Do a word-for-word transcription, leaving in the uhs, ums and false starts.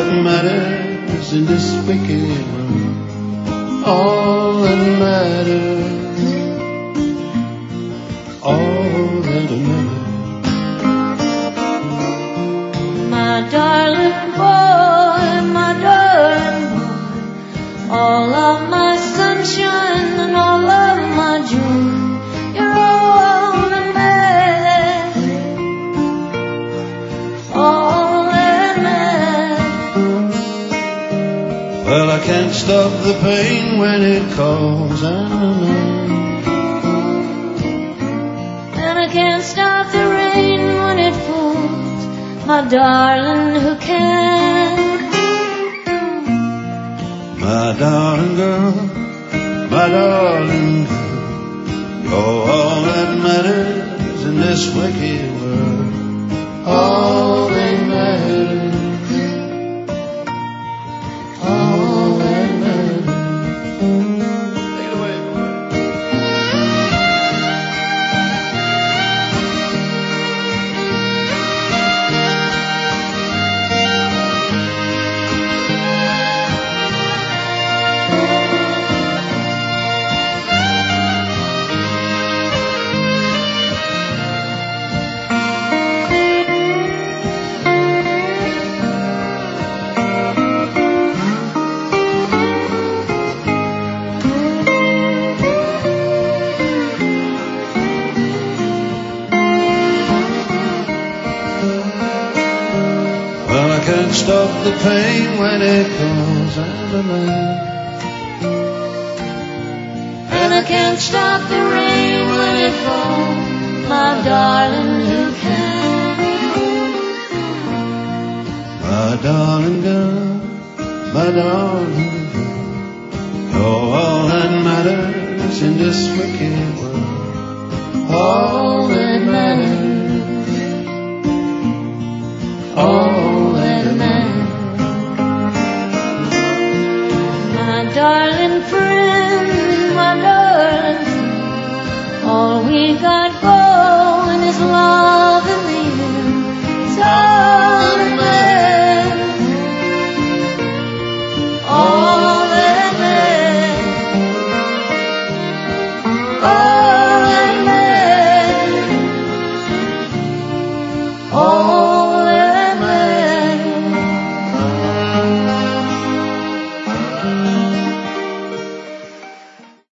that matters in this wicked world. All that matters, all that matters. My darling boy, my darling boy, all of my sunshine and all of my joy, you're all that matters, all that matters. Well, I can't stop the pain when it calls, and I know. And I can't stop the rain when it falls, my darling, who can? My darling girl, my darling girl, you're all that matters in this wicked world. All that matters, all that matters. Take it away, boy. Well, I can't stop the pain when it comes, and I know. And I can't stop the rain when it falls, my darling, who can? My darling girl, my darling girl, you're all that matters in this wicked world. All that matters, all